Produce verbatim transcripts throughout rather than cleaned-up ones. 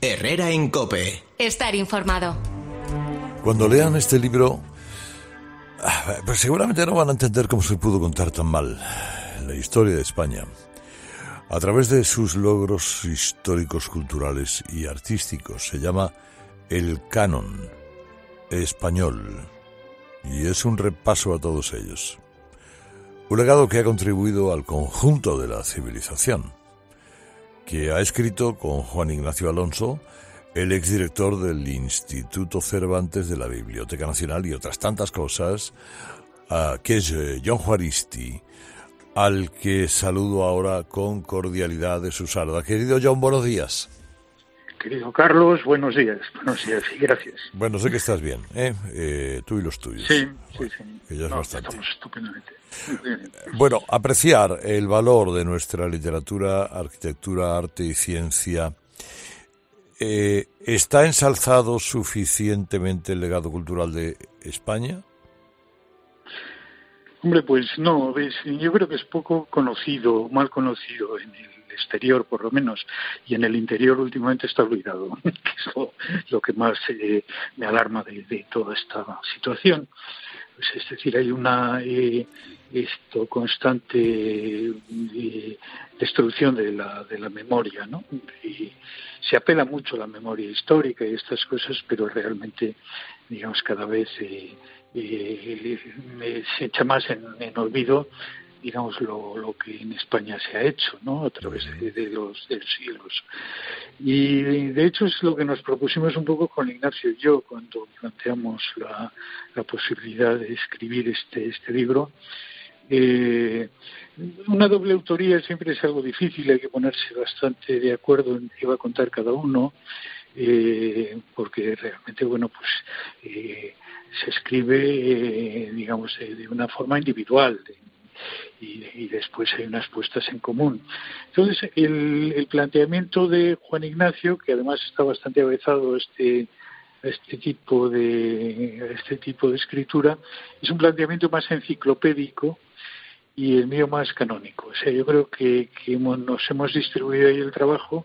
Herrera en COPE. Estar informado. Cuando lean este libro, pues seguramente no van a entender cómo se pudo contar tan mal la historia de España a través de sus logros históricos, culturales y artísticos. Se llama El Canon Español y es un repaso a todos ellos. Un legado que ha contribuido al conjunto de la civilización, que ha escrito con Juan Ignacio Alonso, el exdirector del Instituto Cervantes de la Biblioteca Nacional y otras tantas cosas, uh, que es uh, Jon Juaristi, al que saludo ahora con cordialidad de su salud. Querido Jon, buenos días. Querido Carlos, buenos días. Buenos días y gracias. Bueno, sé que estás bien, ¿eh? eh tú y los tuyos. Sí, bueno, sí, sí. Que ya es no, bastante. Estamos estupendamente. Bueno, apreciar el valor de nuestra literatura, arquitectura, arte y ciencia. Eh, ¿Está ensalzado suficientemente el legado cultural de España? Hombre, pues no, ves, yo creo que es poco conocido, mal conocido en el exterior, por lo menos, y en el interior últimamente está olvidado, que es lo, lo que más eh, me alarma de, de toda esta situación. Pues, es decir, hay una eh, esto constante eh, destrucción de la de la memoria, ¿no? Y se apela mucho a la memoria histórica y estas cosas, pero realmente, digamos, cada vez eh, eh, se echa más en, en olvido, digamos, lo, lo que en España se ha hecho, ¿no? A través de, de los de los siglos. Y de hecho es lo que nos propusimos un poco con Ignacio y yo cuando planteamos la, la posibilidad de escribir este este libro. Eh, una doble autoría siempre es algo difícil, hay que ponerse bastante de acuerdo en qué va a contar cada uno, eh, porque realmente, bueno, pues eh, se escribe, eh, digamos, de, de una forma individual, de, y, y después hay unas puestas en común. Entonces, el, el planteamiento de Juan Ignacio, que además está bastante avezado a este a este tipo de a este tipo de escritura, es un planteamiento más enciclopédico y el mío más canónico. O sea, yo creo que, que hemos, nos hemos distribuido ahí el trabajo.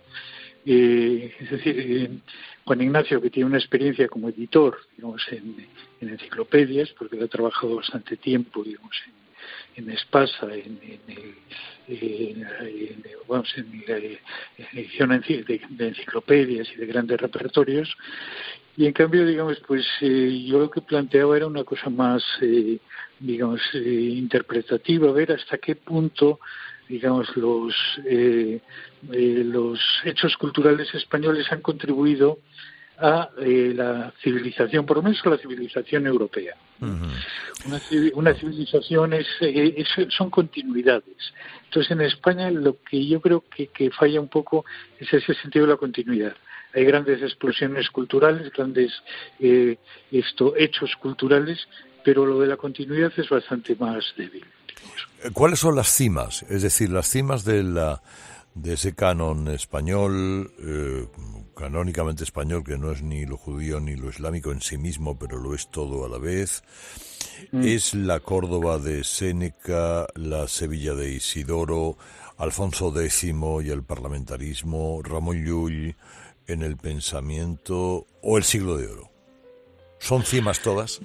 Eh, es decir, eh, Juan Ignacio, que tiene una experiencia como editor, digamos, en, en enciclopedias, porque él ha trabajado bastante tiempo, digamos, en, en Espasa, en, en, el, en, en, vamos, en la edición de, de enciclopedias y de grandes repertorios. Y en cambio, digamos, pues eh, yo lo que planteaba era una cosa más, eh, digamos, eh, interpretativa, ver hasta qué punto, digamos, los eh, eh, los hechos culturales españoles han contribuido a eh, la civilización, por lo menos a la civilización europea. Uh-huh. Una, una civilización es, eh, es, son continuidades. Entonces, en España lo que yo creo que, que falla un poco es ese sentido de la continuidad. Hay grandes explosiones culturales, grandes eh, esto, hechos culturales, pero lo de la continuidad es bastante más débil. Digamos. ¿Cuáles son las cimas? Es decir, las cimas de, la, de ese canon español, eh, canónicamente español, que no es ni lo judío ni lo islámico en sí mismo, pero lo es todo a la vez. Mm. Es la Córdoba de Séneca, la Sevilla de Isidoro, Alfonso Décimo y el parlamentarismo, Ramón Llull en el pensamiento, o el siglo de oro. ¿Son cimas todas?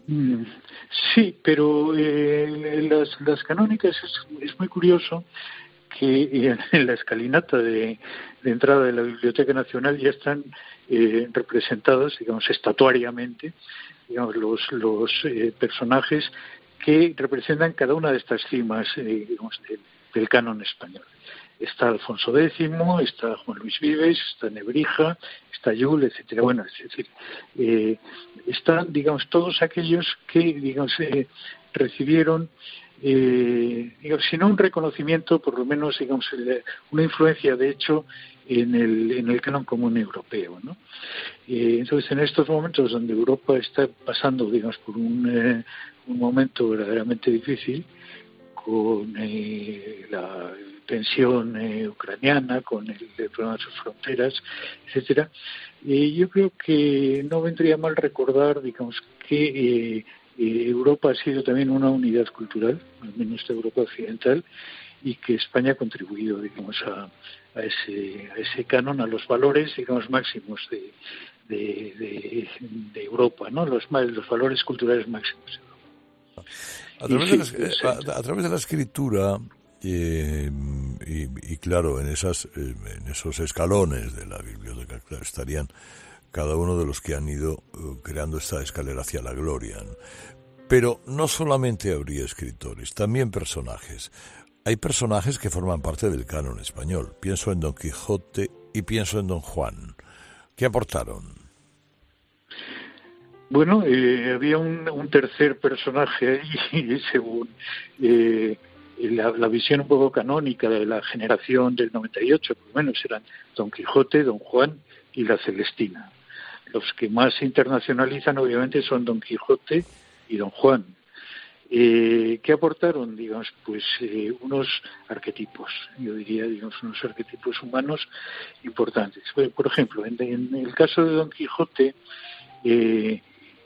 Sí, pero eh, las, las canónicas es, es muy curioso que en la escalinata de, de entrada de la Biblioteca Nacional ya están eh, representados, digamos, estatuariamente, digamos, los, los eh, personajes que representan cada una de estas cimas, eh, digamos, del, del canon español. Está Alfonso Décimo, está Juan Luis Vives, está Nebrija, está Llull, etcétera. Bueno, es decir, eh, están, digamos, todos aquellos que, digamos, eh, recibieron, eh, digamos, si no un reconocimiento, por lo menos, digamos, una influencia, de hecho, en el en el canon común europeo, ¿no? Eh, entonces, en estos momentos donde Europa está pasando, digamos, por un, eh, un momento verdaderamente difícil, con eh, la tensión eh, ucraniana, con el, el problema de sus fronteras, etcétera. Eh, yo creo que no vendría mal recordar, digamos, que eh, eh, Europa ha sido también una unidad cultural, al menos de Europa occidental, y que España ha contribuido, digamos, a, a ese a ese canon, a los valores, digamos, máximos de de, de, de Europa, ¿no? Los los valores culturales máximos. A través, y, de, la, a, a través de la escritura eh, y, y claro, en esas eh, en esos escalones de la biblioteca estarían cada uno de los que han ido uh, creando esta escalera hacia la gloria, ¿no? Pero no solamente habría escritores, también personajes. Hay personajes que forman parte del canon español. Pienso en Don Quijote y pienso en Don Juan. ¿Qué aportaron? Bueno, eh, había un, un tercer personaje ahí, según eh, la, la visión un poco canónica de la generación del noventa y ocho, por lo menos eran Don Quijote, Don Juan y la Celestina. Los que más se internacionalizan, obviamente, son Don Quijote y Don Juan. Eh, ¿Qué aportaron? Digamos, pues eh, unos arquetipos, yo diría, digamos, unos arquetipos humanos importantes. Por ejemplo, en, en el caso de Don Quijote, eh,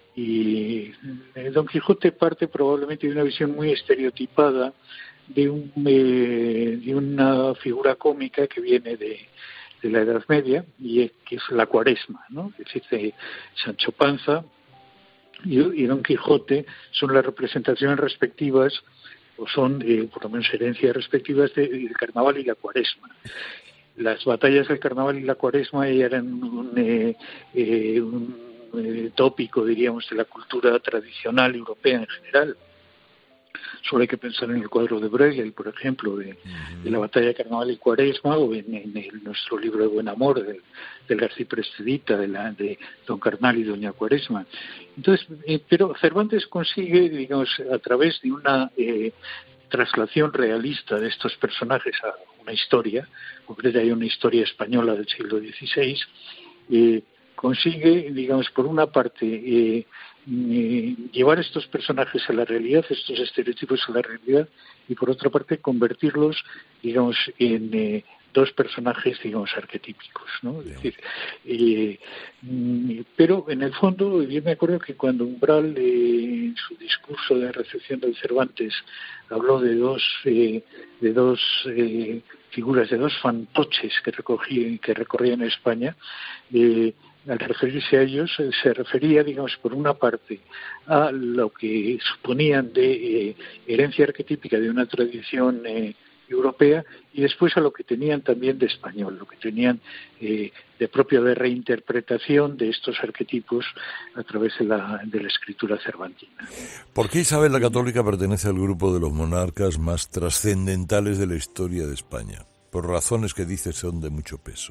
y Don Quijote parte probablemente de una visión muy estereotipada de, un, eh, de una figura cómica que viene de, de la Edad Media, y es, que es la Cuaresma, ¿no? Es decir, Sancho Panza y, y Don Quijote son las representaciones respectivas, o son, eh, por lo menos, herencias respectivas de, del Carnaval y la Cuaresma. Las batallas del Carnaval y la Cuaresma eran un, eh, eh, un Eh, tópico, diríamos, de la cultura tradicional europea en general. Solo hay que pensar en el cuadro de Bruegel, por ejemplo, de, uh-huh. de la batalla de Carnaval y Cuaresma, o en, en el, nuestro libro de Buen Amor, del, del Garciprés Cedita, de, la, de Don Carnal y Doña Cuaresma. Entonces, eh, pero Cervantes consigue, digamos, a través de una eh, traslación realista de estos personajes a una historia, concretamente hay una historia española del siglo dieciséis, eh, consigue, digamos, por una parte, eh, eh, llevar estos personajes a la realidad, estos estereotipos a la realidad, y por otra parte convertirlos, digamos, en eh, dos personajes, digamos, arquetípicos, ¿no? Es decir, eh, pero en el fondo, yo me acuerdo que cuando Umbral, eh, en su discurso de recepción del Cervantes, habló de dos, eh, de dos eh, figuras, de dos fantoches que recogían, que recorrían España, eh, al referirse a ellos, se refería, digamos, por una parte a lo que suponían de eh, herencia arquetípica de una tradición eh, europea, y después a lo que tenían también de español, lo que tenían eh, de propio de reinterpretación de estos arquetipos a través de la, de la escritura cervantina. ¿Por qué Isabel la Católica pertenece al grupo de los monarcas más trascendentales de la historia de España? Por razones que dice son de mucho peso.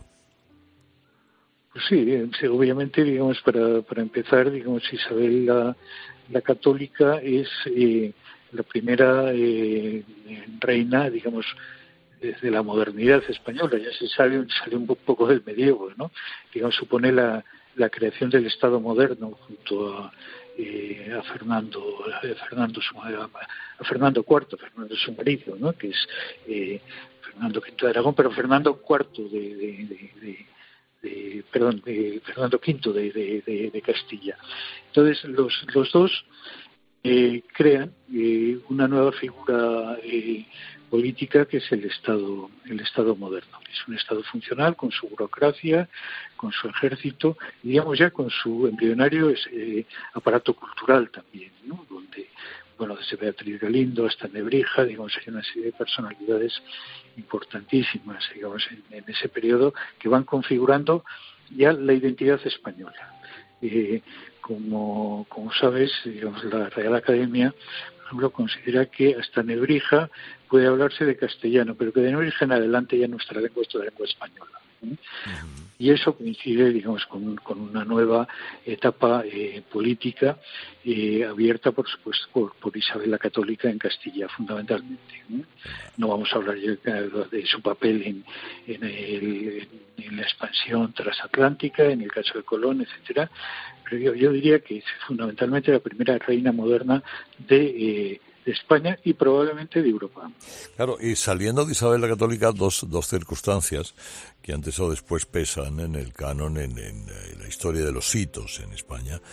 Sí, obviamente, digamos, para, para empezar, digamos, Isabel la, la Católica es eh, la primera eh, reina, digamos, desde la modernidad española. Ya se sale, sale un poco del medievo, ¿no? Digamos, supone la, la creación del Estado moderno junto a, eh, a Fernando, a Fernando, su, a Fernando cuarto, Fernando su marido, ¿no? Que es eh, Fernando quinto de Aragón, pero Fernando cuarto de, de, de, de De, perdón, de Fernando quinto de, de, de, de Castilla. Entonces, los, los dos eh, crean eh, una nueva figura eh, política que es el Estado, el Estado moderno. Es un Estado funcional con su burocracia, con su ejército, y digamos ya con su embrionario eh, aparato cultural también, ¿no? Donde, bueno, desde Beatriz Galindo hasta Nebrija, digamos, hay una serie de personalidades importantísimas, digamos, en, en ese periodo, que van configurando ya la identidad española. Eh, como, como sabes, digamos, la Real Academia, por ejemplo, considera que hasta Nebrija puede hablarse de castellano, pero que de Nebrija en adelante ya nuestra lengua es toda lengua española. ¿eh? Uh-huh. Y eso coincide, digamos, con, con una nueva etapa eh, política eh, abierta, por supuesto, por, por Isabel la Católica en Castilla, fundamentalmente. ¿eh? No vamos a hablar de, de su papel en, en, el, en la expansión transatlántica, en el caso de Colón, etcétera, pero yo, yo diría que es fundamentalmente la primera reina moderna de eh, de España y probablemente de Europa. Claro, y saliendo de Isabel la Católica, dos, dos circunstancias que antes o después pesan en el canon, en, en, en la historia de los hitos en España.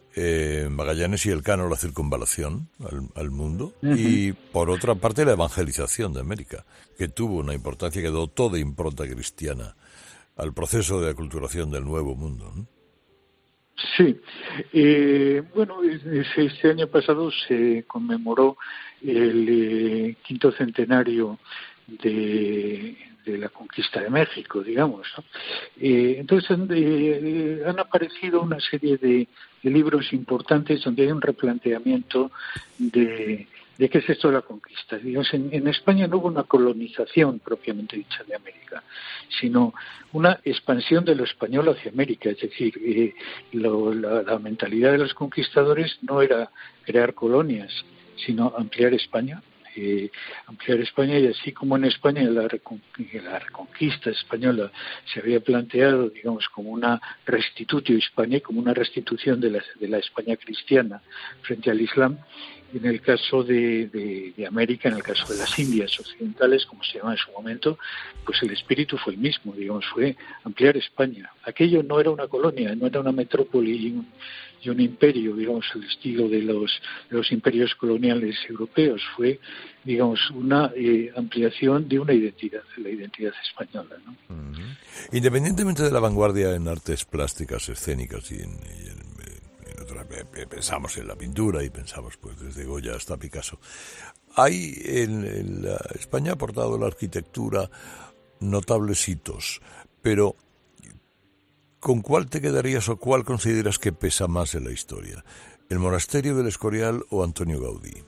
eh, Magallanes y Elcano la circunvalación al, al mundo, uh-huh. y por otra parte la evangelización de América, que tuvo una importancia, que dotó de impronta cristiana al proceso de aculturación del Nuevo Mundo, ¿no? Sí, eh, bueno, este año pasado se conmemoró el eh, quinto centenario de, de la conquista de México, digamos, ¿no? Eh, entonces han, eh, han aparecido una serie de, de libros importantes donde hay un replanteamiento de, de qué es esto de la conquista. Digamos, en, en España no hubo una colonización propiamente dicha de América, sino una expansión de lo español hacia América. Es decir, eh, lo, la, la mentalidad de los conquistadores no era crear colonias, sino ampliar España. Eh, ampliar España, y así como en España la, recon, la reconquista española se había planteado, digamos, como una restitutio hispana, como una restitución de la, de la España cristiana frente al Islam. En el caso de, de, de América, en el caso de las Indias occidentales, como se llama en su momento, pues el espíritu fue el mismo, digamos, fue ampliar España. Aquello no era una colonia, no era una metrópoli y un, y un imperio, digamos, al estilo de los, de los imperios coloniales europeos. Fue, digamos, una eh, ampliación de una identidad, de la identidad española, ¿no? Uh-huh. Independientemente de la vanguardia en artes plásticas, escénicas y en, y en pensamos en la pintura y pensamos pues desde Goya hasta Picasso. Hay en, en la, España ha aportado a la arquitectura notables hitos, pero ¿con cuál te quedarías o cuál consideras que pesa más en la historia? ¿El monasterio del Escorial o Antonio Gaudí?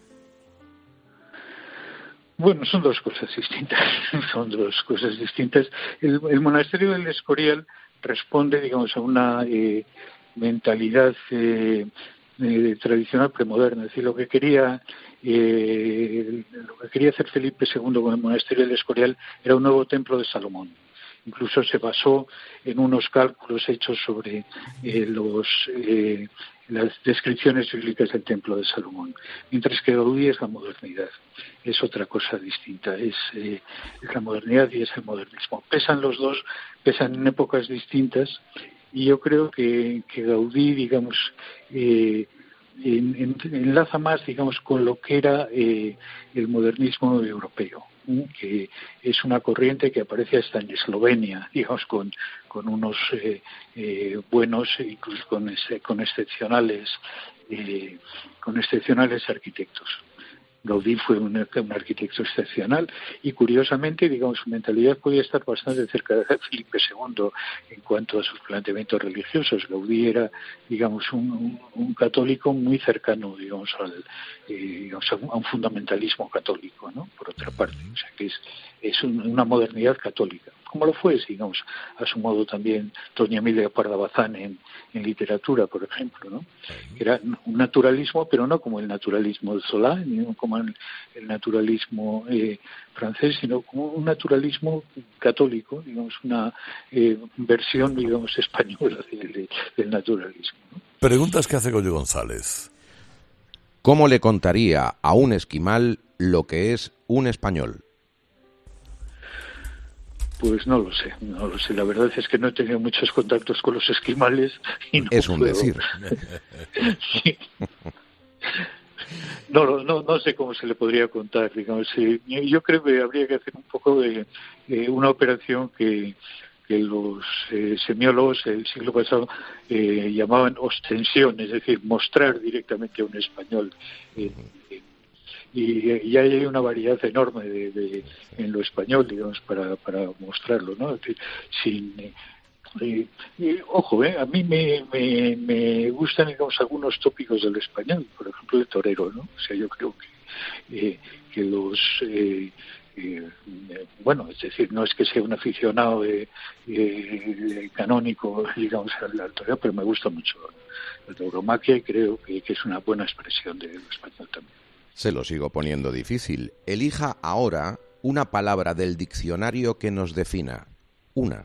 Bueno, son dos cosas distintas. Son dos cosas distintas. El, el monasterio del Escorial responde, digamos, a una eh, mentalidad eh, eh, tradicional premoderna. Es decir, lo que quería eh, lo que quería hacer Felipe segundo con el monasterio del Escorial era un nuevo templo de Salomón. Incluso se basó en unos cálculos hechos sobre eh, los eh, las descripciones bíblicas del templo de Salomón, mientras que Gaudí es la modernidad, es otra cosa distinta, es, eh, es la modernidad y es el modernismo. Pesan los dos, pesan en épocas distintas. Y yo creo que, que Gaudí, digamos, eh, en, en, enlaza más, digamos, con lo que era eh, el modernismo europeo, ¿eh? Que es una corriente que aparece hasta en Eslovenia, digamos, con, con unos eh, eh, buenos, incluso con, con excepcionales, eh, con excepcionales arquitectos. Gaudí fue un, un arquitecto excepcional y, curiosamente, digamos, su mentalidad podía estar bastante cerca de Felipe segundo en cuanto a sus planteamientos religiosos. Gaudí era, digamos, un, un, un católico muy cercano, digamos, al, eh, digamos, a un fundamentalismo católico, ¿no? Por otra parte, o sea, que es, es un, una modernidad católica, como lo fue, digamos, a su modo también doña Emilia Parda Bazán en, en literatura, por ejemplo, ¿no? Era un naturalismo, pero no como el naturalismo de Solá, ni como el, el naturalismo eh, francés, sino como un naturalismo católico, digamos, una eh, versión, digamos, española del, de, del naturalismo, ¿no? Preguntas que hace Goyo González. ¿Cómo le contaría a un esquimal lo que es un español? Pues no lo sé, no lo sé. La verdad es que no he tenido muchos contactos con los esquimales y no es un puedo. decir. Sí. No, no, no sé cómo se le podría contar, digamos. Yo creo que habría que hacer un poco de, de una operación que, que los eh, semiólogos del siglo pasado eh, llamaban ostensión, es decir, mostrar directamente a un español. Eh, y ya hay una variedad enorme de, de, en lo español, digamos, para, para mostrarlo, ¿no? Sin, eh, eh, ojo, eh, a mí me, me, me gustan, digamos, algunos tópicos del español, por ejemplo, el torero, ¿no? O sea, yo creo que, eh, que los... Eh, Eh, bueno, es decir, no es que sea un aficionado de, de, de canónico, digamos, al, al toreo, pero me gusta mucho la tauromaquia y creo que, que es una buena expresión del español también. Se lo sigo poniendo difícil. Elija ahora una palabra del diccionario que nos defina. Una.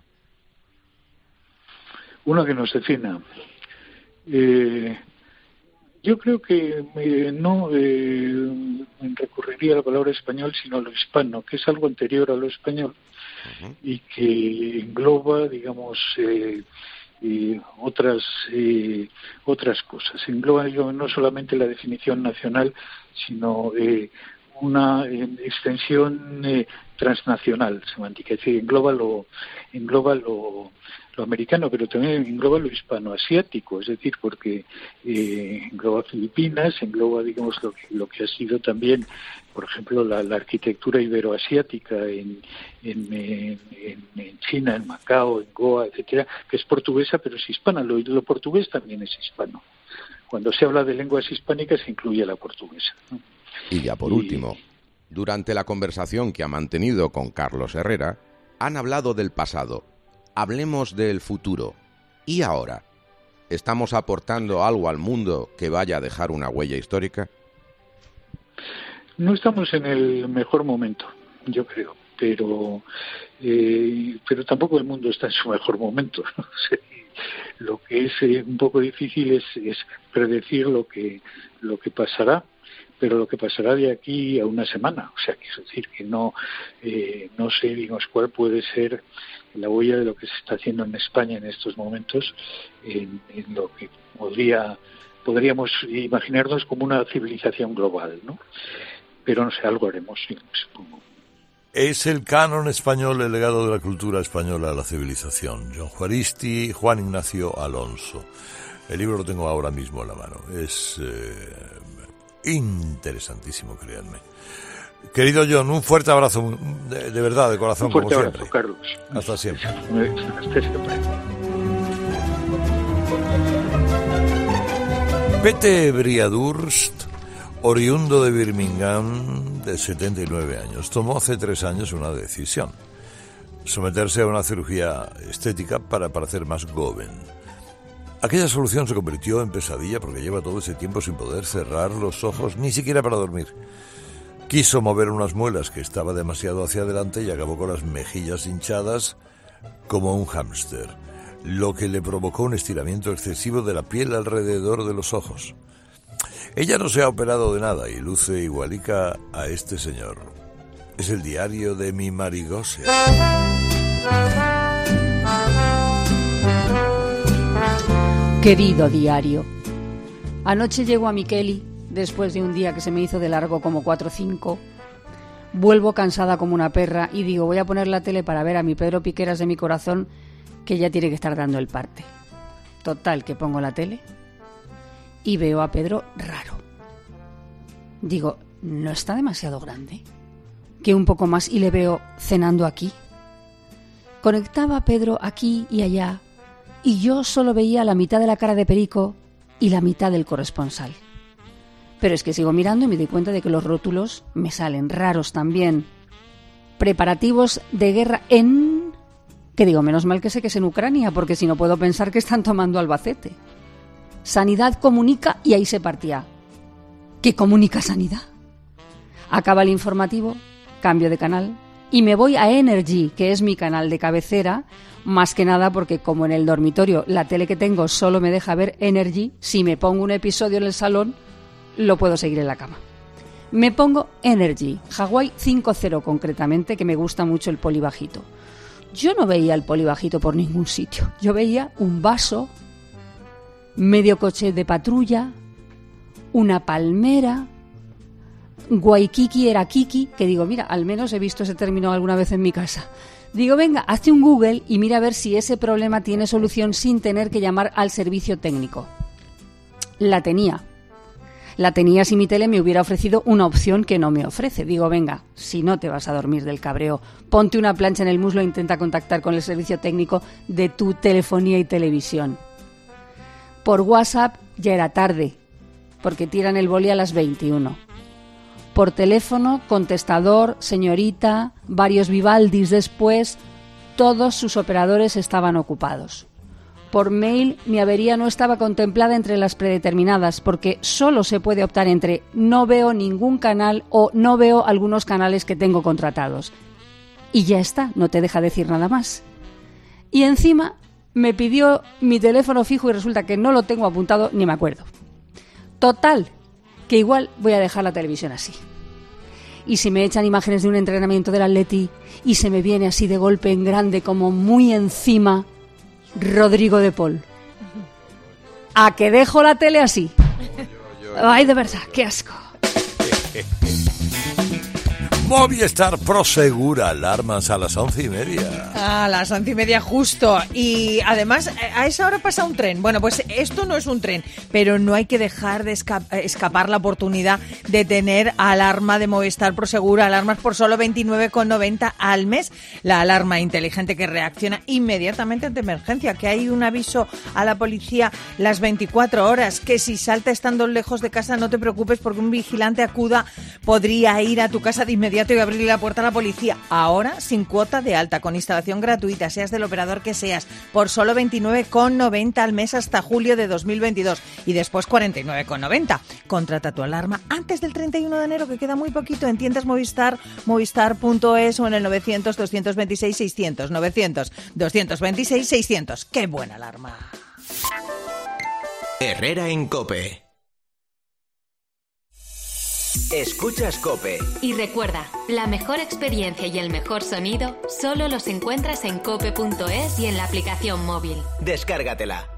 Una que nos defina. Eh, yo creo que eh, no eh, recurriría a la palabra español, sino a lo hispano, que es algo anterior a lo español, uh-huh. y que engloba, digamos, eh, y otras eh, otras cosas. Engloba no solamente la definición nacional, sino eh, una eh, extensión eh, transnacional semántica, es decir, engloba lo engloba lo, lo americano, pero también engloba lo hispanoasiático, es decir, porque eh, engloba Filipinas, engloba, digamos, lo que, lo que ha sido también, por ejemplo, la, la arquitectura iberoasiática en, en, en, en China, en Macao, en Goa, etcétera, que es portuguesa, pero es hispana. Lo, lo portugués también es hispano. Cuando se habla de lenguas hispánicas se incluye la portuguesa, ¿no? Y ya por y, último, durante la conversación que ha mantenido con Carlos Herrera, han hablado del pasado. Hablemos del futuro. ¿Y ahora? ¿Estamos aportando algo al mundo que vaya a dejar una huella histórica? No estamos en el mejor momento, yo creo, pero eh, pero tampoco el mundo está en su mejor momento, ¿no? Lo que es eh, un poco difícil es, es predecir lo que lo que pasará, pero lo que pasará de aquí a una semana. O sea, quiero decir que no eh, no sé, digamos, cuál puede ser la huella de lo que se está haciendo en España en estos momentos, en, en lo que podría podríamos imaginarnos como una civilización global, ¿no? Pero no sé, algo haremos, sí, supongo. Es el canon español el legado de la cultura española a la civilización. John Juaristi, Juan Ignacio Alonso. El libro lo tengo ahora mismo en la mano. Es eh, interesantísimo, créanme. Querido John, un fuerte abrazo, de, de verdad, de corazón, un fuerte como abrazo, siempre. Carlos. Hasta siempre. Hasta siempre. Pete Briadurst, oriundo de Birmingham, de setenta y nueve años, tomó hace tres años una decisión: someterse a una cirugía estética para parecer más joven. Aquella solución se convirtió en pesadilla porque lleva todo ese tiempo sin poder cerrar los ojos, ni siquiera para dormir. Quiso mover unas muelas que estaba demasiado hacia adelante y acabó con las mejillas hinchadas como un hámster, lo que le provocó un estiramiento excesivo de la piel alrededor de los ojos. Ella no se ha operado de nada y luce igualica a este señor. Es el diario de mi Marigose. Querido diario, anoche llego a Miqueli, después de un día que se me hizo de largo como cuatro o cinco. Vuelvo cansada como una perra y digo, voy a poner la tele para ver a mi Pedro Piqueras de mi corazón, que ya tiene que estar dando el parte. Total, que pongo la tele y veo a Pedro raro. Digo, ¿no está demasiado grande? Que un poco más y le veo cenando aquí. Conectaba a Pedro aquí y allá y yo solo veía la mitad de la cara de Perico y la mitad del corresponsal. Pero es que sigo mirando y me doy cuenta de que los rótulos me salen raros también. Preparativos de guerra en... Que digo, menos mal que sé que es en Ucrania, porque si no puedo pensar que están tomando Albacete. Sanidad comunica y ahí se partía. ¿Qué comunica Sanidad? Acaba el informativo, cambio de canal y me voy a Energy, que es mi canal de cabecera, más que nada porque como en el dormitorio la tele que tengo solo me deja ver Energy, si me pongo un episodio en el salón lo puedo seguir en la cama. Me pongo Energy, Hawái cinco cero concretamente, que me gusta mucho el polibajito. Yo no veía el polibajito por ningún sitio. Yo veía un vaso, medio coche de patrulla, una palmera, Waikiki era Kiki, que digo, mira, al menos he visto ese término alguna vez en mi casa. Digo, venga, hazte un Google y mira a ver si ese problema tiene solución sin tener que llamar al servicio técnico. La tenía. La tenía si mi tele me hubiera ofrecido una opción que no me ofrece. Digo, venga, si no te vas a dormir del cabreo, ponte una plancha en el muslo e intenta contactar con el servicio técnico de tu telefonía y televisión. Por WhatsApp ya era tarde, porque tiran el boli a las veintiuna. Por teléfono, contestador, señorita, varios Vivaldis después, todos sus operadores estaban ocupados. Por mail, mi avería no estaba contemplada entre las predeterminadas, porque solo se puede optar entre no veo ningún canal o no veo algunos canales que tengo contratados. Y ya está, no te deja decir nada más. Y encima me pidió mi teléfono fijo y resulta que no lo tengo apuntado ni me acuerdo. Total, que igual voy a dejar la televisión así. Y si me echan imágenes de un entrenamiento del Atleti y se me viene así de golpe en grande como muy encima, Rodrigo de Paul. ¿A que dejo la tele así? Ay, de verdad, qué asco. Movistar Prosegura, alarmas a las once y media. A las once y media justo. Y además, a esa hora pasa un tren. Bueno, pues esto no es un tren, pero no hay que dejar de esca- escapar la oportunidad de tener alarma de Movistar Prosegura. Alarmas por solo veintinueve con noventa al mes. La alarma inteligente que reacciona inmediatamente ante emergencia. Que hay un aviso a la policía las veinticuatro horas. Que si salta estando lejos de casa, no te preocupes porque un vigilante acuda. Podría ir a tu casa de inmediato y abrirle la puerta a la policía. Ahora sin cuota de alta, con instalación gratuita, seas del operador que seas, por solo veintinueve con noventa al mes hasta julio de dos mil veintidós y después cuarenta y nueve con noventa. Contrata tu alarma antes del treinta y uno de enero, que queda muy poquito, en tiendas Movistar, movistar punto es o en el novecientos, doscientos veintiséis, seiscientos, novecientos, doscientos veintiséis, seiscientos. ¡Qué buena alarma! Herrera en COPE. Escuchas COPE. Y recuerda, la mejor experiencia y el mejor sonido solo los encuentras en cope punto es y en la aplicación móvil. Descárgatela.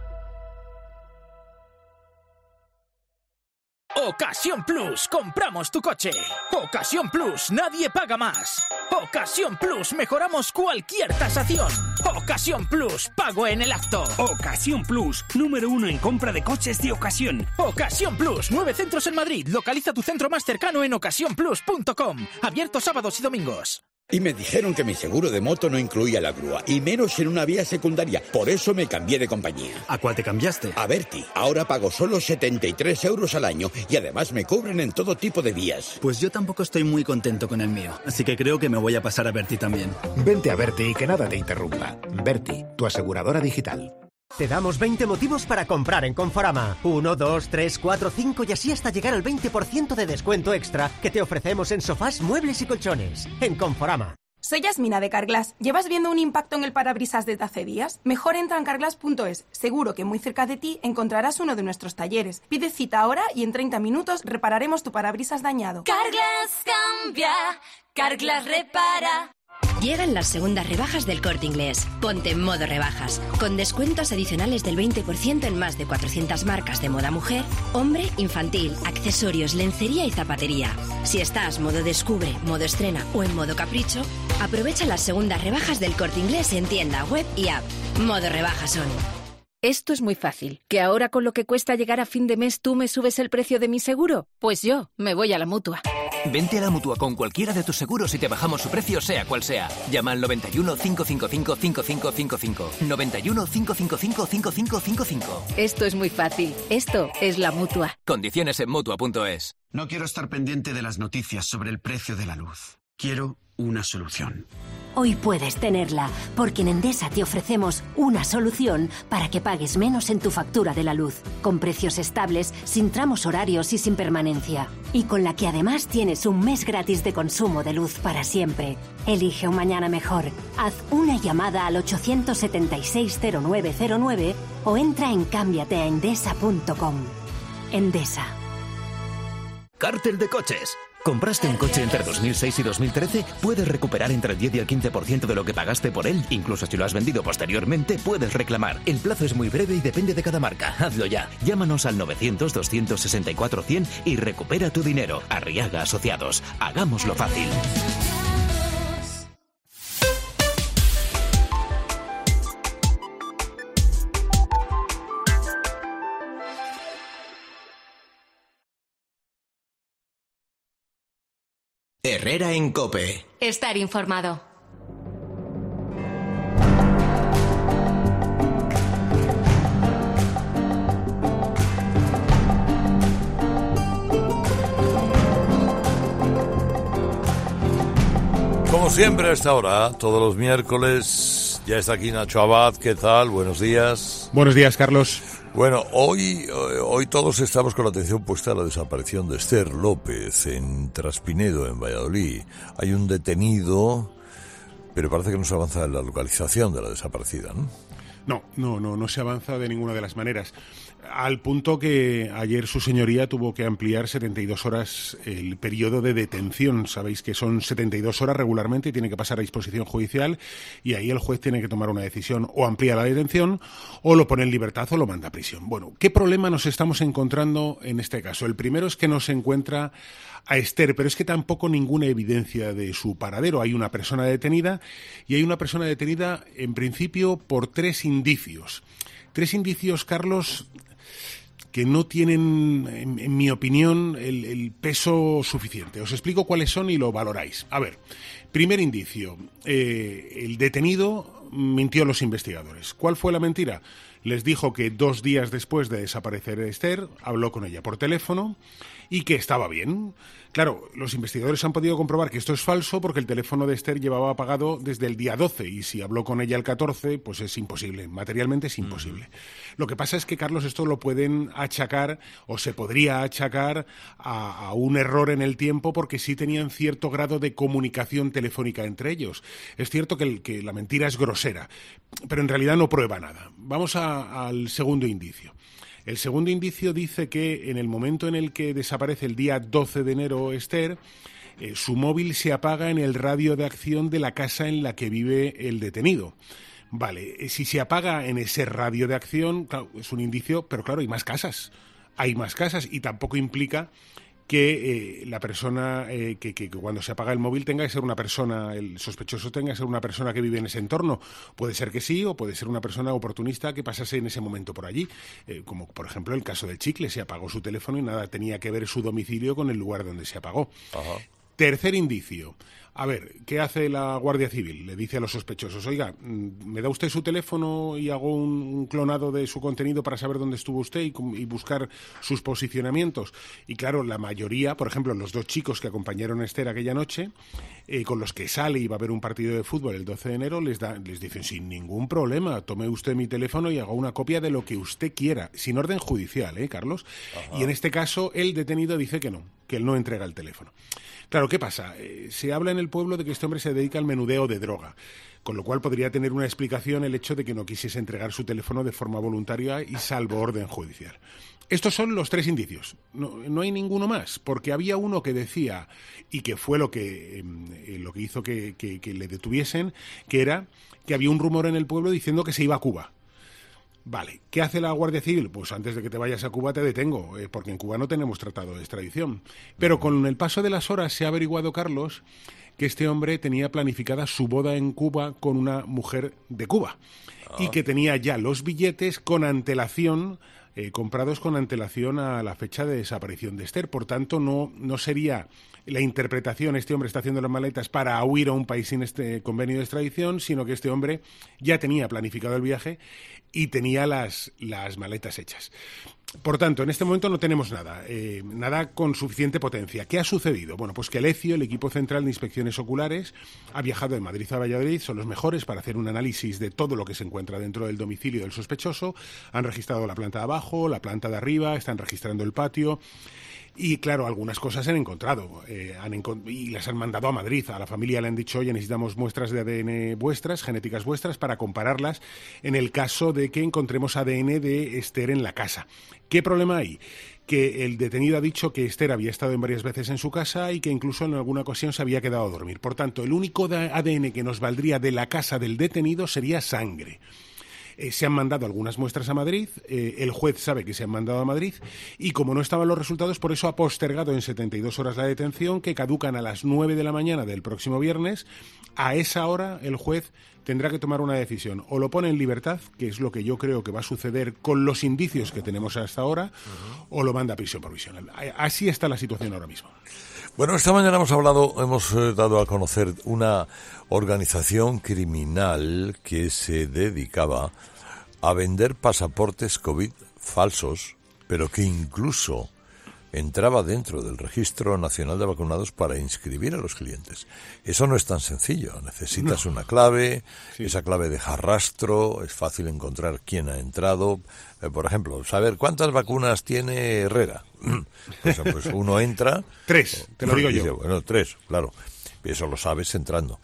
Ocasión Plus, compramos tu coche. Ocasión Plus, nadie paga más. Ocasión Plus, mejoramos cualquier tasación. Ocasión Plus, pago en el acto. Ocasión Plus, número uno en compra de coches de ocasión. Ocasión Plus, nueve centros en Madrid. Localiza tu centro más cercano en ocasión plus punto com. Abierto sábados y domingos. Y me dijeron que mi seguro de moto no incluía la grúa, y menos en una vía secundaria. Por eso me cambié de compañía. ¿A cuál te cambiaste? A Berti. Ahora pago solo setenta y tres euros al año y además me cubren en todo tipo de vías. Pues yo tampoco estoy muy contento con el mío, así que creo que me voy a pasar a Berti también. Vente a Berti y que nada te interrumpa. Berti, tu aseguradora digital. Te damos veinte motivos para comprar en Conforama. uno, dos, tres, cuatro, cinco y así hasta llegar al veinte por ciento de descuento extra que te ofrecemos en sofás, muebles y colchones. En Conforama. Soy Yasmina de Carglass. ¿Llevas viendo un impacto en el parabrisas desde hace días? Mejor entra en carglass punto es. Seguro que muy cerca de ti encontrarás uno de nuestros talleres. Pide cita ahora y en treinta minutos repararemos tu parabrisas dañado. Carglass cambia, Carglass repara. Llegan las segundas rebajas del Corte Inglés. Ponte en modo rebajas, con descuentos adicionales del veinte por ciento en más de cuatrocientas marcas de moda mujer, hombre, infantil, accesorios, lencería y zapatería. Si estás modo descubre, modo estrena o en modo capricho, aprovecha las segundas rebajas del Corte Inglés en tienda, web y app. Modo rebajas son. Esto es muy fácil. ¿Que ahora con lo que cuesta llegar a fin de mes tú me subes el precio de mi seguro? Pues yo me voy a la Mutua. Vente a la Mutua con cualquiera de tus seguros y te bajamos su precio sea cual sea. Llama al noventa y uno, cinco cinco cinco, cinco cinco cinco cinco. noventa y uno, cinco cinco cinco, cinco cinco cinco cinco. Esto es muy fácil. Esto es la Mutua. Condiciones en Mutua punto es. No quiero estar pendiente de las noticias sobre el precio de la luz. Quiero una solución. Hoy puedes tenerla, porque en Endesa te ofrecemos una solución para que pagues menos en tu factura de la luz, con precios estables, sin tramos horarios y sin permanencia. Y con la que además tienes un mes gratis de consumo de luz para siempre. Elige un mañana mejor. Haz una llamada al ochocientos setenta y seis cero nueve cero nueve o entra en cámbiate a endesa punto com. Endesa. Cártel de coches. ¿Compraste un coche entre dos mil seis y dos mil trece? Puedes recuperar entre el diez y el quince por ciento de lo que pagaste por él. Incluso si lo has vendido posteriormente, puedes reclamar. El plazo es muy breve y depende de cada marca. Hazlo ya. Llámanos al novecientos, doscientos sesenta y cuatro, cien y recupera tu dinero. Arriaga Asociados. Hagámoslo fácil. Herrera en COPE. Estar informado. Como siempre a esta hora, todos los miércoles, ya está aquí Nacho Abad. ¿Qué tal? Buenos días. Buenos días, Carlos. Bueno, hoy, hoy todos estamos con la atención puesta a la desaparición de Esther López en Traspinedo, en Valladolid. Hay un detenido, pero parece que no se avanza en la localización de la desaparecida, ¿no? No, no, no, no se avanza de ninguna de las maneras. Al punto que ayer su señoría tuvo que ampliar setenta y dos horas el periodo de detención. Sabéis que son setenta y dos horas regularmente y tiene que pasar a disposición judicial y ahí el juez tiene que tomar una decisión, o amplía la detención o lo pone en libertad o lo manda a prisión. Bueno, ¿qué problema nos estamos encontrando en este caso? El primero es que no se encuentra a Esther, pero es que tampoco ninguna evidencia de su paradero. Hay una persona detenida y hay una persona detenida en principio por tres indicios. Tres indicios, Carlos, que no tienen, en, en mi opinión, el, el peso suficiente. Os explico cuáles son y lo valoráis. A ver, primer indicio, eh, el detenido mintió a los investigadores. ¿Cuál fue la mentira? Les dijo que dos días después de desaparecer Esther, habló con ella por teléfono y que estaba bien. Claro, los investigadores han podido comprobar que esto es falso porque el teléfono de Esther llevaba apagado desde el día doce y si habló con ella el catorce, pues es imposible, materialmente es imposible. Uh-huh. Lo que pasa es que, Carlos, esto lo pueden achacar o se podría achacar a, a un error en el tiempo porque sí tenían cierto grado de comunicación telefónica entre ellos. Es cierto que, el, que la mentira es grosera, pero en realidad no prueba nada. Vamos a, al segundo indicio. El segundo indicio dice que en el momento en el que desaparece el día doce de enero Esther, eh, su móvil se apaga en el radio de acción de la casa en la que vive el detenido. Vale, si se apaga en ese radio de acción, claro, es un indicio, pero claro, hay más casas. Hay más casas y tampoco implica que eh, la persona, eh, que, que, que cuando se apaga el móvil tenga que ser una persona, el sospechoso tenga que ser una persona que vive en ese entorno. Puede ser que sí, o puede ser una persona oportunista que pasase en ese momento por allí. Eh, como por ejemplo el caso de Chicle, se apagó su teléfono y nada tenía que ver su domicilio con el lugar donde se apagó. Ajá. Tercer indicio. A ver, ¿qué hace la Guardia Civil? Le dice a los sospechosos, oiga, ¿me da usted su teléfono y hago un, un clonado de su contenido para saber dónde estuvo usted y, y buscar sus posicionamientos? Y claro, la mayoría, por ejemplo, los dos chicos que acompañaron a Esther aquella noche, eh, con los que sale y va a haber un partido de fútbol el doce de enero, les, da, les dicen, sin ningún problema, tome usted mi teléfono y haga una copia de lo que usted quiera, sin orden judicial, ¿eh, Carlos? Ajá. Y en este caso, el detenido dice que no, que él no entrega el teléfono. Claro, ¿qué pasa? Eh, se habla en el pueblo de que este hombre se dedica al menudeo de droga, con lo cual podría tener una explicación el hecho de que no quisiese entregar su teléfono de forma voluntaria y salvo orden judicial. Estos son los tres indicios, no, no hay ninguno más, porque había uno que decía, y que fue lo que, eh, lo que hizo que, que, que le detuviesen, que era que había un rumor en el pueblo diciendo que se iba a Cuba. Vale, ¿qué hace la Guardia Civil? Pues antes de que te vayas a Cuba te detengo, eh, porque en Cuba no tenemos tratado de extradición. Pero con el paso de las horas se ha averiguado, Carlos, que este hombre tenía planificada su boda en Cuba con una mujer de Cuba. Ah. Y que tenía ya los billetes con antelación, eh, comprados con antelación a la fecha de desaparición de Esther. Por tanto, no, no sería la interpretación, este hombre está haciendo las maletas para huir a un país sin este convenio de extradición, sino que este hombre ya tenía planificado el viaje y tenía las, las maletas hechas. Por tanto, en este momento no tenemos nada, eh, nada con suficiente potencia. ¿Qué ha sucedido? Bueno, pues que el ECIO, el Equipo Central de Inspecciones Oculares, ha viajado de Madrid a Valladolid, son los mejores para hacer un análisis de todo lo que se encuentra dentro del domicilio del sospechoso. Han registrado la planta de abajo, la planta de arriba, están registrando el patio. Y claro, algunas cosas han encontrado eh, han encont- y las han mandado a Madrid. A la familia le han dicho, oye, necesitamos muestras de A D N vuestras, genéticas vuestras, para compararlas en el caso de que encontremos A D N de Esther en la casa. ¿Qué problema hay? Que el detenido ha dicho que Esther había estado en varias veces en su casa y que incluso en alguna ocasión se había quedado a dormir. Por tanto, el único A D N que nos valdría de la casa del detenido sería sangre. Eh, se han mandado algunas muestras a Madrid, eh, el juez sabe que se han mandado a Madrid y como no estaban los resultados, por eso ha postergado en setenta y dos horas la detención, que caducan a las nueve de la mañana del próximo viernes. A esa hora el juez tendrá que tomar una decisión, o lo pone en libertad, que es lo que yo creo que va a suceder con los indicios que tenemos hasta ahora, uh-huh. o lo manda a prisión provisional. Así está la situación ahora mismo. Bueno, esta mañana hemos hablado, hemos eh, dado a conocer una organización criminal que se dedicaba a vender pasaportes COVID falsos, pero que incluso entraba dentro del Registro Nacional de Vacunados para inscribir a los clientes. Eso no es tan sencillo. Necesitas no. una clave, sí. esa clave deja rastro, es fácil encontrar quién ha entrado. Eh, por ejemplo, saber cuántas vacunas tiene Herrera. Pues, pues uno entra... Tres, te lo digo dice, yo. Bueno, tres, claro. Eso lo sabes entrando.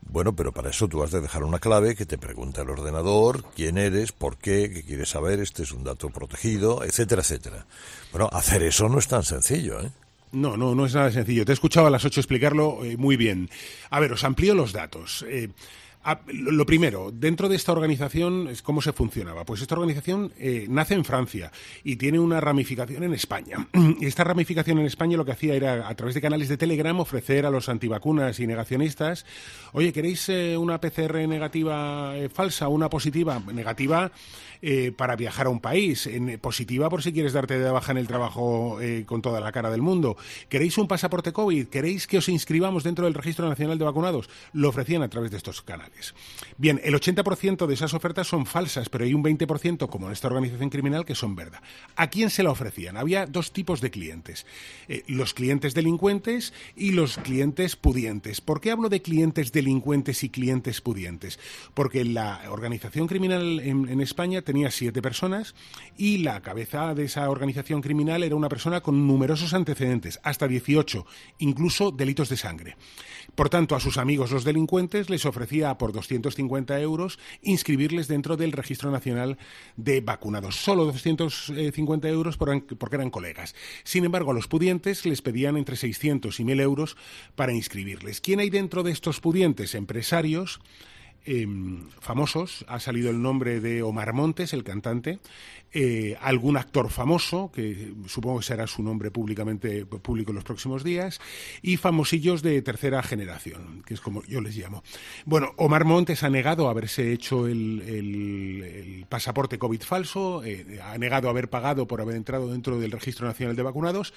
Bueno, pero para eso tú has de dejar una clave que te pregunta el ordenador, quién eres, por qué, qué quieres saber, este es un dato protegido, etcétera, etcétera. Bueno, hacer eso no es tan sencillo, ¿eh? No, no, no es nada sencillo. Te he escuchado a las ocho explicarlo eh, muy bien. A ver, os amplío los datos. Eh, a, lo primero, dentro de esta organización, ¿cómo se funcionaba? Pues esta organización eh, nace en Francia y tiene una ramificación en España. Y esta ramificación en España lo que hacía era, a través de canales de Telegram, ofrecer a los antivacunas y negacionistas, oye, ¿queréis eh, una P C R negativa eh, falsa, una positiva? Negativa eh, para viajar a un país, en, positiva por si quieres darte de baja en el trabajo eh, con toda la cara del mundo. ¿Queréis un pasaporte COVID? ¿Queréis que os inscribamos dentro del Registro Nacional de Vacunados? Lo ofrecían a través de estos canales. Bien, el ochenta por ciento de esas ofertas son falsas, pero hay un veinte por ciento, como en esta organización criminal, que son verdad. ¿A quién se la ofrecían? Había dos tipos de clientes. Eh, los clientes delincuentes y los clientes pudientes. ¿Por qué hablo de clientes delincuentes y clientes pudientes? Porque la organización criminal en, en España tenía siete personas y la cabeza de esa organización criminal era una persona con numerosos antecedentes, hasta dieciocho, incluso delitos de sangre. Por tanto, a sus amigos los delincuentes les ofrecía por doscientos cincuenta euros inscribirles dentro del Registro Nacional de Vacunados. Solo doscientos cincuenta euros por, porque eran colegas. Sin embargo, a los pudientes les pedían entre seiscientos y mil euros para inscribirles. ¿Quién hay dentro de estos pudientes? Empresarios Eh, famosos. Ha salido el nombre de Omar Montes, el cantante, eh, algún actor famoso, que supongo que será su nombre públicamente público en los próximos días, y famosillos de tercera generación, que es como yo les llamo. Bueno, Omar Montes ha negado haberse hecho el, el, el pasaporte COVID falso, eh, ha negado haber pagado por haber entrado dentro del Registro Nacional de Vacunados,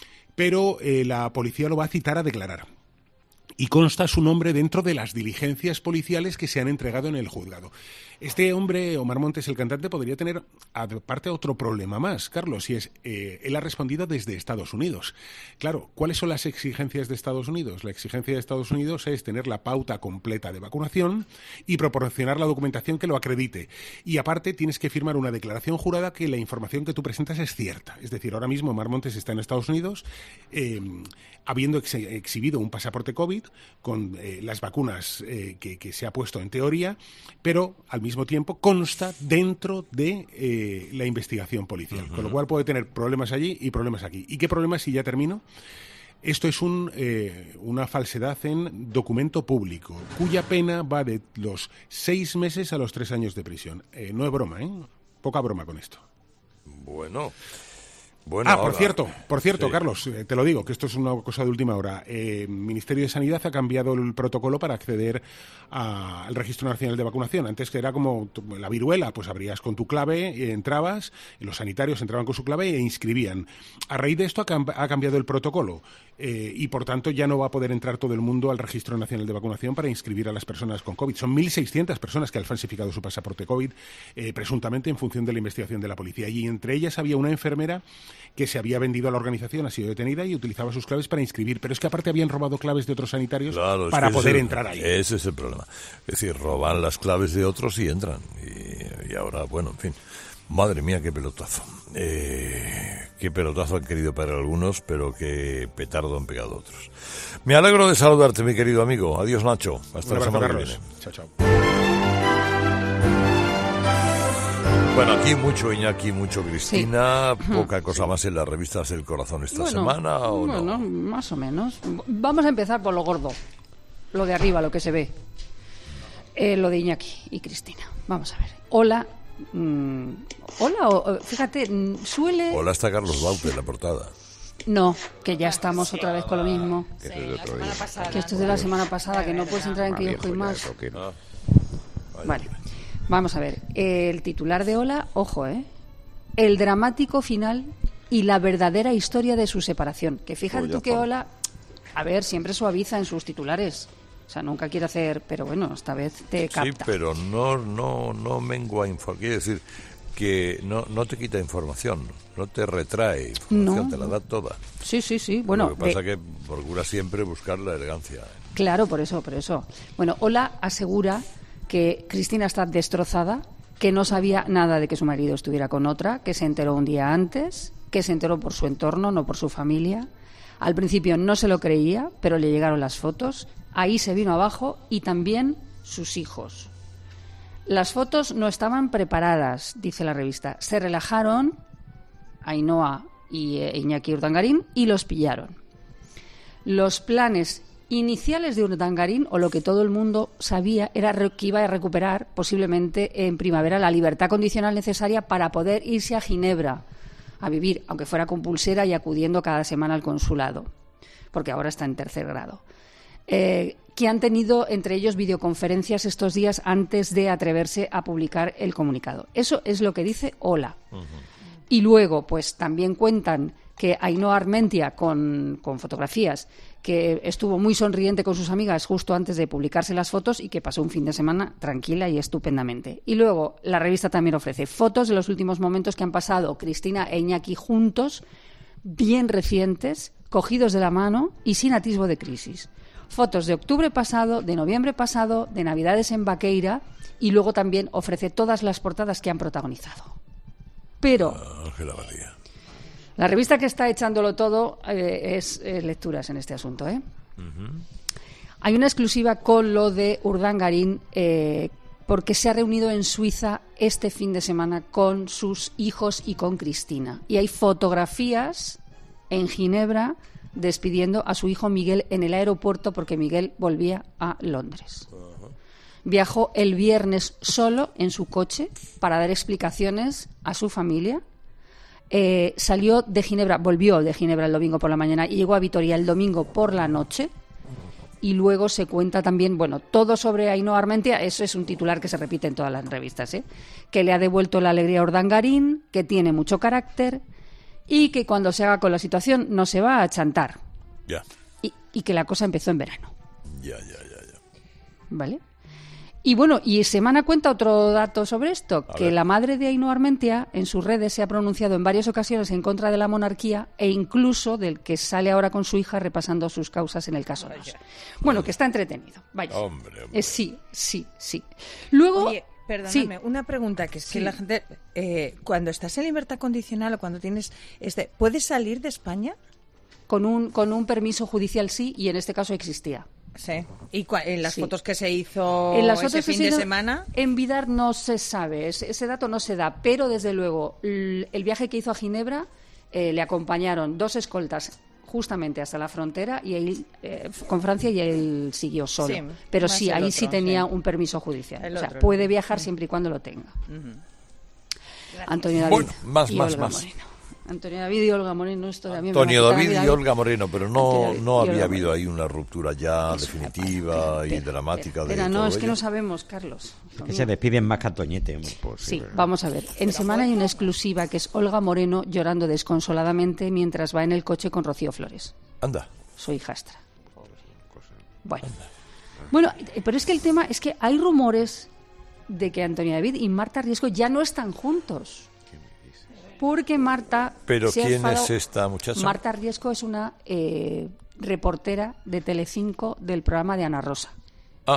pero eh, la policía lo va a citar a declarar. Y consta su nombre dentro de las diligencias policiales que se han entregado en el juzgado. Este hombre, Omar Montes, el cantante, podría tener, aparte, otro problema más, Carlos, y es, eh, él ha respondido desde Estados Unidos. Claro, ¿cuáles son las exigencias de Estados Unidos? La exigencia de Estados Unidos es tener la pauta completa de vacunación y proporcionar la documentación que lo acredite. Y aparte, tienes que firmar una declaración jurada que la información que tú presentas es cierta. Es decir, ahora mismo Omar Montes está en Estados Unidos, eh, habiendo ex exhibido un pasaporte COVID con eh, las vacunas eh, que, que se ha puesto en teoría, pero al mismo tiempo consta dentro de eh, la investigación policial, uh-huh. Con lo cual puede tener problemas allí y problemas aquí. ¿Y qué problemas, si ya termino? Esto es un, eh, una falsedad en documento público, cuya pena va de los seis meses a los tres años de prisión. Eh, no es broma, ¿eh? Poca broma con esto. Bueno... Bueno, ah, por ahora, cierto, por cierto, sí. Carlos, eh, te lo digo, que esto es una cosa de última hora. El eh, Ministerio de Sanidad ha cambiado el protocolo para acceder a, al Registro Nacional de Vacunación. Antes, que era como la viruela, pues abrías con tu clave, eh, entrabas, los sanitarios entraban con su clave e inscribían. A raíz de esto ha, cam ha cambiado el protocolo eh, y, por tanto, ya no va a poder entrar todo el mundo al Registro Nacional de Vacunación para inscribir a las personas con COVID. Son mil seiscientas personas que han falsificado su pasaporte COVID, eh, presuntamente en función de la investigación de la policía. Y entre ellas había una enfermera que se había vendido a la organización, ha sido detenida y utilizaba sus claves para inscribir. Pero es que aparte habían robado claves de otros sanitarios claro, para poder ese, entrar ahí. Ese es el problema. Es decir, roban las claves de otros y entran. Y, y ahora, bueno, en fin. Madre mía, qué pelotazo. Eh, qué pelotazo han querido para algunos, pero qué petardo han pegado otros. Me alegro de saludarte, mi querido amigo. Adiós, Nacho. Hasta la semana que viene. Chao, chao. Bueno, aquí mucho Iñaki, mucho Cristina, sí. Poca cosa más en las revistas del corazón esta bueno, semana, ¿o bueno, no? Más o menos. Vamos a empezar por lo gordo, lo de arriba, lo que se ve. Eh, lo de Iñaki y Cristina. Vamos a ver. Hola. Mmm, hola, o, fíjate, suele... Hola, está Carlos Baute en la portada. No, que ya estamos otra vez con lo mismo. Que, sí, la semana pasada. que esto es de la semana pasada, que no puedes entrar en kiosco y más. Eso, que no. Vale. Vamos a ver, el titular de Hola, ojo, ¿eh? El dramático final y la verdadera historia de su separación. Que fíjate tú que Hola, a ver, siempre suaviza en sus titulares. O sea, nunca quiere hacer, pero bueno, esta vez te capta. Sí, pero no, no, no mengua información. Quiere decir que no, no te quita información, no te retrae información, no. Te la da toda. Sí, sí, sí. Bueno, lo que pasa de... es que procura siempre buscar la elegancia. Claro, por eso, por eso. Bueno, Hola asegura que Cristina está destrozada, que no sabía nada de que su marido estuviera con otra, que se enteró un día antes, que se enteró por su entorno, no por su familia. Al principio no se lo creía, pero le llegaron las fotos. ahí se vino abajo y también sus hijos. Las fotos no estaban preparadas, dice la revista. Se relajaron Ainhoa y eh, Iñaki Urdangarín y los pillaron. Los planes iniciales de Urdangarín, o lo que todo el mundo sabía, era que iba a recuperar posiblemente en primavera la libertad condicional necesaria para poder irse a Ginebra a vivir, aunque fuera con pulsera y acudiendo cada semana al consulado, porque ahora está en tercer grado. Eh, que han tenido entre ellos videoconferencias estos días antes de atreverse a publicar el comunicado. Eso es lo que dice Ola. Uh-huh. Y luego, pues también cuentan que Ainhoa Armentia, con, con fotografías, que estuvo muy sonriente con sus amigas justo antes de publicarse las fotos y que pasó un fin de semana tranquila y estupendamente. Y luego la revista también ofrece fotos de los últimos momentos que han pasado Cristina e Iñaki juntos, bien recientes, cogidos de la mano y sin atisbo de crisis. Fotos de octubre pasado, de noviembre pasado, de Navidades en Vaqueira, y luego también ofrece todas las portadas que han protagonizado. Pero la revista que está echándolo todo eh, es eh, Lecturas en este asunto, ¿eh? Uh-huh. Hay una exclusiva con lo de Urdangarín, eh, porque se ha reunido en Suiza este fin de semana con sus hijos y con Cristina. Y hay fotografías en Ginebra despidiendo a su hijo Miguel en el aeropuerto, porque Miguel volvía a Londres. Uh-huh. Viajó el viernes solo en su coche para dar explicaciones a su familia. Eh, salió de Ginebra, volvió de Ginebra el domingo por la mañana y llegó a Vitoria el domingo por la noche. Y luego se cuenta también, bueno, todo sobre Ainhoa Armentia, eso es un titular que se repite en todas las revistas, ¿eh? Que le ha devuelto la alegría a Urdangarín, que tiene mucho carácter y que cuando se haga con la situación no se va a chantar. Ya. Y, y que la cosa empezó en verano. Ya, ya, ya, ya. ¿Vale? Y bueno, y Semana cuenta otro dato sobre esto, a que ver. La madre de Ainhoa Armentia en sus redes se ha pronunciado en varias ocasiones en contra de la monarquía e incluso del que sale ahora con su hija repasando sus causas en el caso Nos. Bueno, que está entretenido, vaya. Hombre, hombre. Eh, sí, sí, sí. Luego... Oye, perdóname, sí. una pregunta, que es que sí. la gente, eh, cuando estás en libertad condicional o cuando tienes, este, ¿puedes salir de España? Con un, con un permiso judicial sí, y en este caso existía. Sí. ¿Y cua- en las sí. fotos que se hizo en las ese fotos fin de semana? En Vidar no se sabe, ese, ese dato no se da, pero desde luego el, el viaje que hizo a Ginebra eh, le acompañaron dos escoltas justamente hasta la frontera y él, eh, con Francia, y él siguió solo. Sí, pero sí, ahí otro, sí tenía sí. un permiso judicial. El o sea, otro, puede viajar sí. siempre y cuando lo tenga. Uh-huh. Antonio David bueno, más, y más, Olga más. Moreno. Antonio David y Olga Moreno, esto también Antonio me David y Olga Moreno, pero no, no había habido Moreno. ahí una ruptura ya Eso, definitiva para, y espera, dramática. Espera, de no, todo es que ello. no sabemos, Carlos. Es que se despiden más que Antoñete. Pues, sí, sí, vamos a ver. En Semana hay una exclusiva que es Olga Moreno llorando desconsoladamente mientras va en el coche con Rocío Flores. Anda. Su hijastra. Bueno. Bueno, pero es que el tema es que hay rumores de que Antonio David y Marta Riesco ya no están juntos. Porque Marta... ¿Pero se quién ha es esta muchacha? Marta Riesco es una eh, reportera de Telecinco del programa de Ana Rosa. Ah.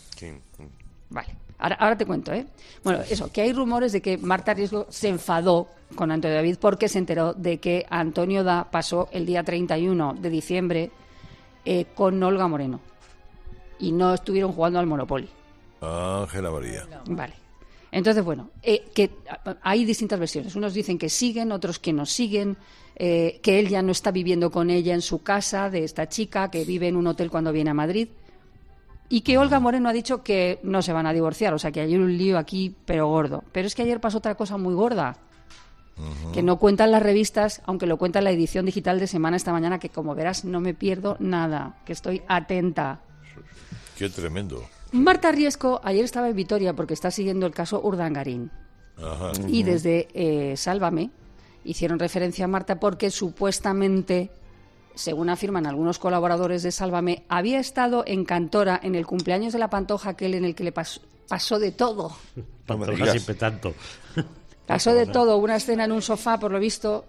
Vale, ahora, ahora te cuento, ¿eh? Bueno, eso, que hay rumores de que Marta Riesco se enfadó con Antonio David porque se enteró de que Antonio Da pasó el día treinta y uno de diciembre eh, con Olga Moreno y no estuvieron jugando al Monopoly. Ángela María. Vale. Entonces, bueno, eh, que hay distintas versiones. Unos dicen que siguen, otros que no siguen, eh, que él ya no está viviendo con ella en su casa, de esta chica, que vive en un hotel cuando viene a Madrid, y que Olga Moreno ha dicho que no se van a divorciar, o sea, que hay un lío aquí, pero gordo. Pero es que ayer pasó otra cosa muy gorda, uh-huh. que no cuentan las revistas, aunque lo cuenta la edición digital de Semana esta mañana, que como verás no me pierdo nada, que estoy atenta. Qué tremendo. Marta Riesco ayer estaba en Vitoria porque está siguiendo el caso Urdangarín. Ajá. Y desde eh, Sálvame hicieron referencia a Marta porque supuestamente, según afirman algunos colaboradores de Sálvame, había estado en Cantora en el cumpleaños de la Pantoja, aquel en el que le pasó, pasó de todo. Pantoja siempre tanto. Pasó de todo, una escena en un sofá, por lo visto,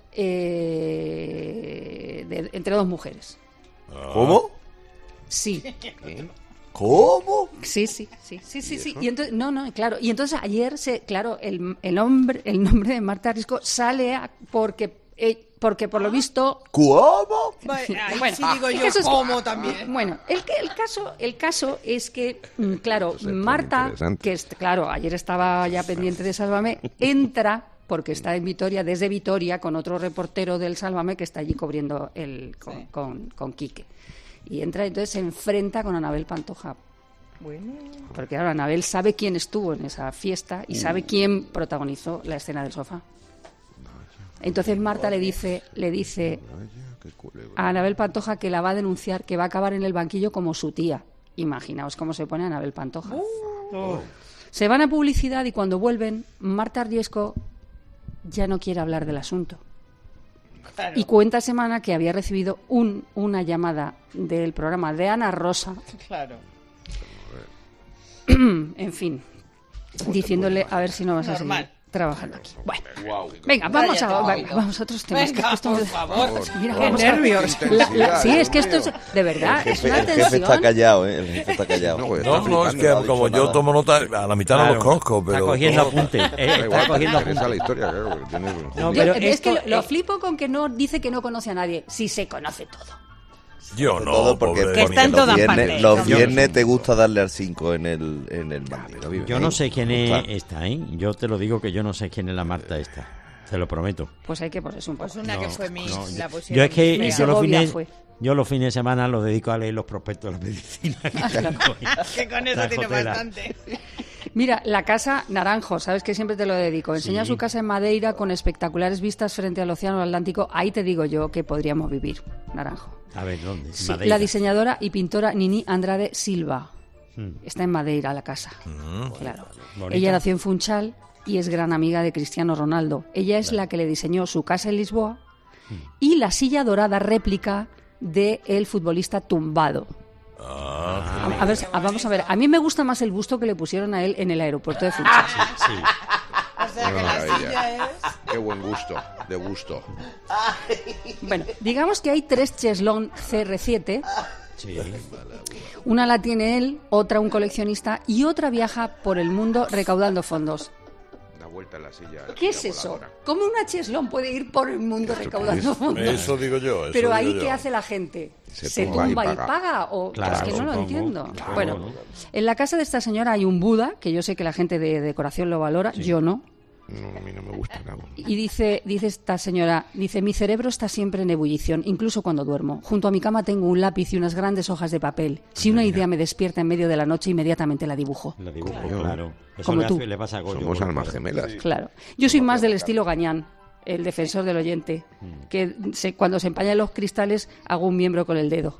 eh, de, entre dos mujeres. ¿Cómo? Sí. ¿Cómo? Sí, sí, sí, sí, sí, sí. Y entonces, no, no, claro. Y entonces ayer se, claro, el, el nombre, el nombre de Marta Riesco sale a, porque eh, porque por lo visto... ¿Cómo? Ahí Bueno, sí digo yo eso es- cómo también. Bueno, el, que- el, caso, el caso es que, mm, claro, Pues es muy Marta, interesante. que es, claro, ayer estaba ya pendiente de Sálvame, entra porque está en Vitoria, desde Vitoria, con otro reportero del Sálvame que está allí cubriendo el, con, Sí. con, con Quique. Y entra, entonces se enfrenta con Anabel Pantoja. Bueno. Porque ahora Anabel sabe quién estuvo en esa fiesta y sabe quién protagonizó la escena del sofá. Entonces Marta le dice, le dice a Anabel Pantoja que la va a denunciar, que va a acabar en el banquillo como su tía. Imaginaos cómo se pone Anabel Pantoja. Se van a publicidad y cuando vuelven, Marta Arriesco ya no quiere hablar del asunto. Claro. Y cuenta semana que había recibido un, una llamada del programa de Ana Rosa, Claro. en fin, diciéndole a ver si no vas a Normal. seguir trabajando aquí. Bueno, venga, vamos a, Cállate, va- vamos a otros temas. Venga, que esto por me- favor. Mira, Qué vamos a- nervios. La- la- sí, es que esto es de verdad, El es jefe, una el jefe tensión. está callado, ¿eh? El jefe está callado. No, pues, No, está no, es flipando, que no ha como dicho yo nada. tomo nota, a la mitad no Claro, los conozco, está pero... cogiendo todo- apuntes. Eh, Da está igual, te cogiendo interesa apuntes. la historia, claro, que tienes un- No, Yo- pero es esto, que lo eh, flipo con que no dice que no conoce a nadie. Sí se conoce todo. Yo Sobre no, todo porque, pobre Que está en porque los todas viernes, partes. los Yo- viernes te gusta darle al cinco en el en el banco. Yo no sé quién es Claro. esta, ¿eh? Yo te lo digo que yo no sé quién es la Marta esta. Te lo prometo. Pues hay que ponerse un poco. Pues una que No, fue mi... no, la yo pusieron es que muy yo fea. los, Segovia fines, fue. yo los fines de semana los dedico a leer los prospectos de la medicina. Que con eso La tiene jotera. bastante. Mira, la casa Naranjo, sabes que siempre te lo dedico. Enseña Sí. su casa en Madeira con espectaculares vistas frente al Océano Atlántico. Ahí te digo yo que podríamos vivir, Naranjo. A ver, ¿dónde? Sí, Madeira. la diseñadora y pintora Nini Andrade Silva. Hmm. Está en Madeira la casa. Mm. Claro. Bonita. Ella nació en Funchal y es gran amiga de Cristiano Ronaldo. Ella es la que le diseñó su casa en Lisboa Hmm. y la silla dorada réplica de el futbolista tumbado. Ah, A, a ver, a- vamos a ver. A mí me gusta más el busto que le pusieron a él en el aeropuerto de Funchal. Sí. O sea que Qué la maravilla. silla es... Qué buen gusto, de gusto. Bueno, digamos que hay tres Cheslón C R siete. Sí. Una la tiene él, otra un coleccionista y otra viaja por el mundo recaudando fondos. Da vuelta en la silla. ¿Qué es la eso? voladora. ¿Cómo una Cheslón puede ir por el mundo recaudando fondos? eso digo yo, eso Pero digo ahí, yo. ¿qué hace la gente? Se ¿Se tumba tumba, y y paga. paga? O, Claro, es que no lo supongo. entiendo. Claro, Bueno, ¿no? en la casa de esta señora hay un Buda, que yo sé que la gente de decoración lo valora, yo no. No, a mí no me gusta nada. Y dice, dice esta señora, dice, mi cerebro está siempre en ebullición, incluso cuando duermo. Junto a mi cama tengo un lápiz y unas grandes hojas de papel. Si una idea me despierta en medio de la noche, inmediatamente la dibujo. La dibujo, Claro. claro. Eso Como le, tú. hace- le pasa a Goyo. Somos con- almas gemelas. Claro. Yo soy más del estilo Gañán, el defensor del oyente, que se- cuando se empañan los cristales hago un miembro con el dedo.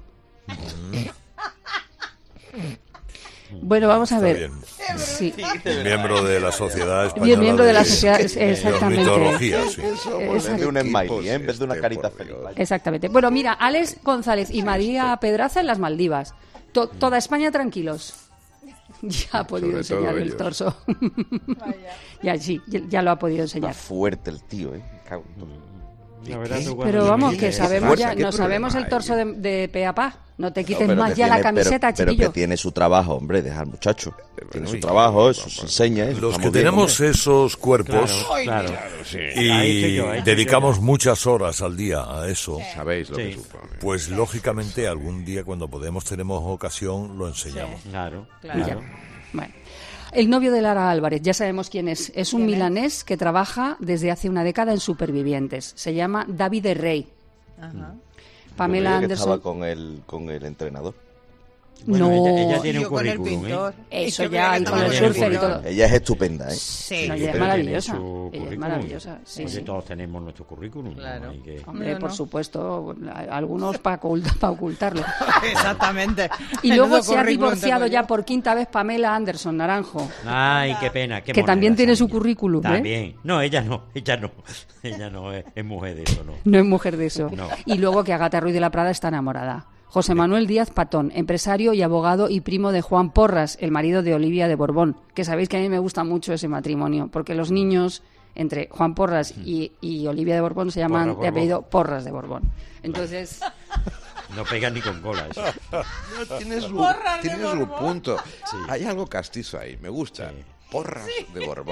Bueno, vamos a Está ver. bien. Sí. Miembro de la Sociedad Española Bien, miembro de la de- sociedad, de exactamente. ornitología, sí. En vez de un smiley, ¿eh? En vez de una Este, carita por feliz. Dios. Exactamente. Bueno, mira, Alex González y María Pedraza en las Maldivas. To- toda España tranquilos. Ya ha podido Sobre todo enseñar el ellos. torso. ya sí, ya, ya lo ha podido Está enseñar. fuerte el tío, ¿eh? Cago en todo. La verdad, tú cuando Pero le vamos, mides- que sabemos fuerza, ya, ¿qué no sabemos el problema torso de, de pe a pa. No te quites No, pero más que ya la tiene- pero- camiseta, pero, chiquillo. que tiene su trabajo, hombre, deja al muchacho. Tiene su sí, trabajo, sí, eso sí, se sí. enseña. eso, Los que estamos bien, tenemos hombre. esos cuerpos Claro, claro. y Ahí estoy yo, ahí estoy dedicamos muchas horas al día a eso, Sabéis lo que Sí. supone. pues lógicamente algún día cuando podemos, tenemos ocasión, lo enseñamos. Claro, Y ya. claro. Bueno. El novio de Lara Álvarez, ya sabemos quién es. Es un ¿Quién es? milanés que trabaja desde hace una década en Supervivientes. Se llama David de Rey. Ajá. Pamela Yo creía que estaba Anderson. con el, con el entrenador. Bueno, No. ella, ella tiene Yo un con el currículum, ¿eh? pintor. Eso Yo ya, creía y que con estaba el con surfer y pintor. todo. Ella es estupenda, ¿eh? Sí. No, ella es Pero maravillosa. tiene su Ella es currículum. maravillosa. Sí, Oye, sí. todos tenemos nuestro currículum. ¿no? Claro. Hay que- Hombre, No, por no. supuesto, a- algunos para ocultarlo. Exactamente. Y luego Menudo se ha currículum divorciado tengo ya yo. por quinta vez Pamela Anderson Naranjo. Ay, qué pena. Qué Que también moneda tiene esa su niña. currículum, ¿eh? También. No, ella no. Ella no. Ella no es, es mujer de eso, no. No es mujer de eso. No. Y luego que Agatha Ruiz de la Prada está enamorada. José Manuel Díaz Patón, empresario y abogado y primo de Juan Porras, el marido de Olivia de Borbón. Que sabéis que a mí me gusta mucho ese matrimonio, porque los niños entre Juan Porras y, y Olivia de Borbón se llaman Porra, de Borbón. apellido Porras de Borbón. Entonces, No pega ni con cola eso. No, tiene su, Porras de tiene su Borbón. punto. Hay algo castizo ahí, me gusta. Porras de Borbón.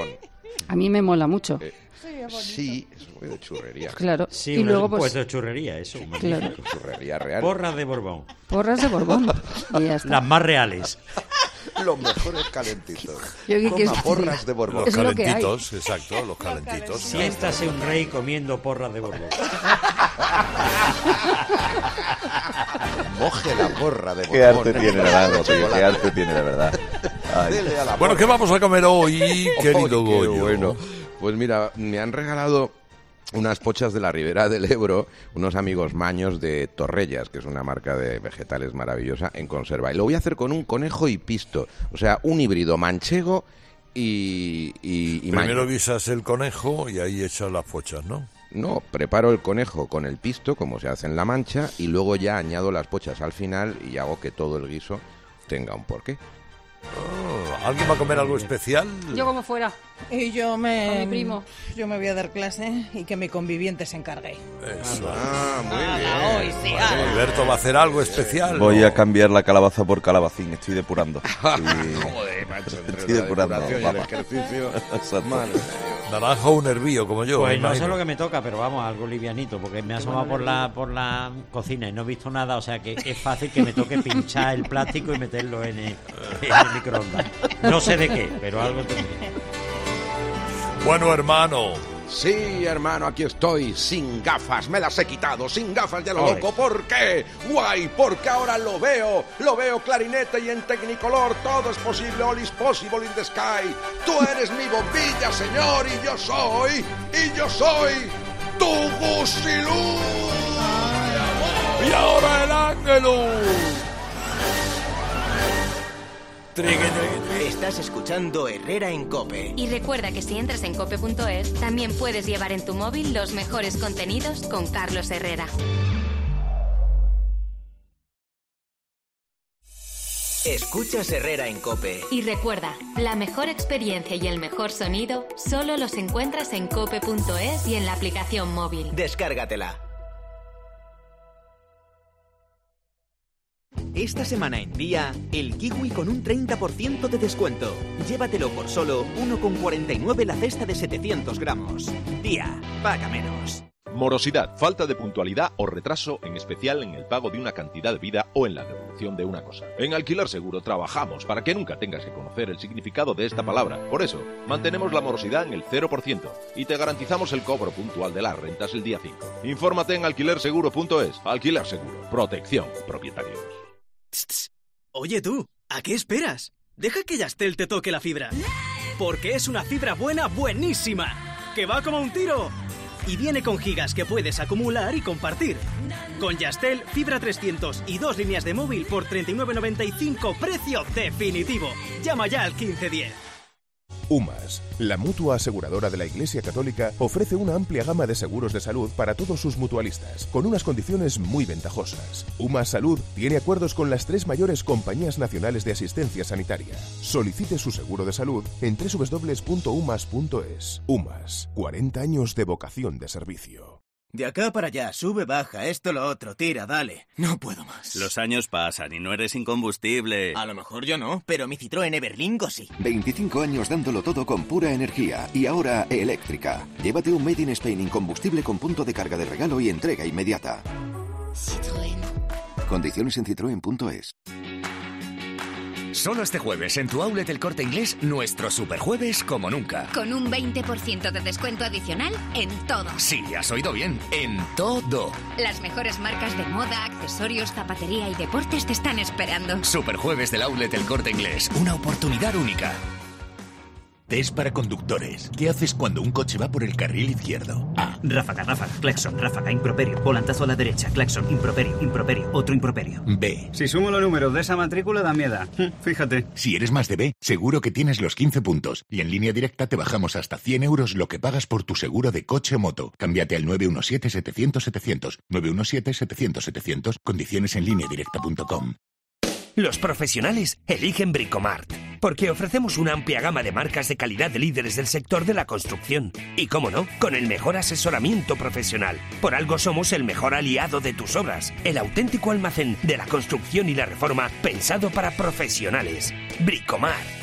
A mí me mola mucho. Eh, sí, es un poco de churrería. Claro. Sí, y un luego pues puesto de churrería, eso. Claro. Churrería real. Porras de Borbón. Porras de Borbón. Y ya está. Las más reales. Los mejores calentitos. Yo que- que- Coma porras de Borbón. Los Es lo que hay. calentitos, exacto, los calentitos. Siéntase un rey comiendo porras de Borbón. Moje la porra de Borbón. Qué arte tiene, de verdad, tío, qué arte tiene, de verdad. Ay. Dele a la Bueno, porra. ¿qué vamos a comer hoy, querido Ay, qué Goyo? bueno. Pues mira, me han regalado unas pochas de la Ribera del Ebro, unos amigos maños de Torrellas, que es una marca de vegetales maravillosa en conserva. Y lo voy a hacer con un conejo y pisto, o sea, un híbrido manchego y, y, y Primero maño. guisas el conejo y ahí echas las pochas, ¿no? No, preparo el conejo con el pisto, como se hace en La Mancha, y luego ya añado las pochas al final y hago que todo el guiso tenga un porqué. Oh, ¿alguien va a comer algo especial? Yo como fuera. Y yo me... Con mi primo. Yo me voy a dar clase y que mi conviviente se encargue. Eso. Ah, muy Ala, hoy sí, ala. Alberto va a hacer algo especial. Voy a cambiar la calabaza por calabacín, estoy depurando. Sí. Joder, macho, entre Estoy la depurando, depuración y el papá. ejercicio. Exacto. Madre mía. Naranja o un hervío, como yo. Pues me no sé imagino. lo que me toca, pero vamos, algo livianito, porque me he asomado por la, por la cocina y no he visto nada, o sea que es fácil que me toque pinchar el plástico y meterlo en el, en el microondas. No sé de qué, pero algo tendré. Bueno, hermano. Sí, hermano, aquí estoy, sin gafas, me las he quitado, sin gafas de lo Ole. loco. ¿Por qué? Guay, porque ahora lo veo, lo veo clarinete y en Technicolor, todo es posible, all is possible in the sky. Tú eres mi bombilla, señor, y yo soy, y yo soy tu Gusilú. Y ahora el ángelus. Estás escuchando Herrera en COPE. Y recuerda que si entras en cope punto es, también puedes llevar en tu móvil los mejores contenidos con Carlos Herrera. Escuchas Herrera en COPE. Y recuerda, la mejor experiencia y el mejor sonido solo los encuentras en cope punto es y en la aplicación móvil. Descárgatela. Esta semana en Día, el kiwi con un treinta por ciento de descuento. Llévatelo por solo uno con cuarenta y nueve la cesta de setecientos gramos. Día, paga menos. Morosidad, falta de puntualidad o retraso, en especial en el pago de una cantidad de vida o en la devolución de una cosa. En Alquiler Seguro trabajamos para que nunca tengas que conocer el significado de esta palabra. Por eso, mantenemos la morosidad en el cero por ciento y te garantizamos el cobro puntual de las rentas el día cinco. Infórmate en alquiler seguro punto es. Alquiler Seguro, protección a propietarios. Tss, tss. Oye tú, ¿a qué esperas? Deja que Yastel te toque la fibra. Porque es una fibra buena, buenísima. Que va como un tiro. Y viene con gigas que puedes acumular y compartir. Con Yastel, fibra trescientos y dos líneas de móvil por treinta y nueve noventa y cinco, precio definitivo. Llama ya al quince diez. UMAS, la mutua aseguradora de la Iglesia Católica, ofrece una amplia gama de seguros de salud para todos sus mutualistas, con unas condiciones muy ventajosas. UMAS Salud tiene acuerdos con las tres mayores compañías nacionales de asistencia sanitaria. Solicite su seguro de salud en doble u doble u doble u punto umas punto es. UMAS, cuarenta años de vocación de servicio. De acá para allá, sube, baja, esto, lo otro, tira, dale. No puedo más. Los años pasan y no eres incombustible. A lo mejor yo no, pero mi Citroën Everlingo sí. veinticinco años dándolo todo con pura energía y ahora eléctrica. Llévate un Made in Spain incombustible con punto de carga de regalo y entrega inmediata. Citroën. Condiciones en citroen punto es. Solo este jueves en tu outlet El Corte Inglés, nuestro superjueves como nunca. Con un veinte por ciento de descuento adicional en todo. Sí, has oído bien, en todo. Las mejores marcas de moda, accesorios, zapatería y deportes te están esperando. Superjueves del outlet El Corte Inglés, una oportunidad única. Test para conductores. ¿Qué haces cuando un coche va por el carril izquierdo? A. Ráfaga, ráfaga, claxon, ráfaga, improperio, volantazo a la derecha, claxon, improperio, improperio, otro improperio. B. Si sumo los números de esa matrícula da miedo. Fíjate. Si eres más de B, seguro que tienes los quince puntos. Y en línea directa te bajamos hasta cien euros lo que pagas por tu seguro de coche o moto. Cámbiate al nueve uno siete setecientos setecientos. nueve uno siete setecientos setecientos. Condiciones en línea directa punto com. Los profesionales eligen Bricomart, porque ofrecemos una amplia gama de marcas de calidad de líderes del sector de la construcción. Y cómo no, con el mejor asesoramiento profesional. Por algo somos el mejor aliado de tus obras, el auténtico almacén de la construcción y la reforma pensado para profesionales. Bricomart.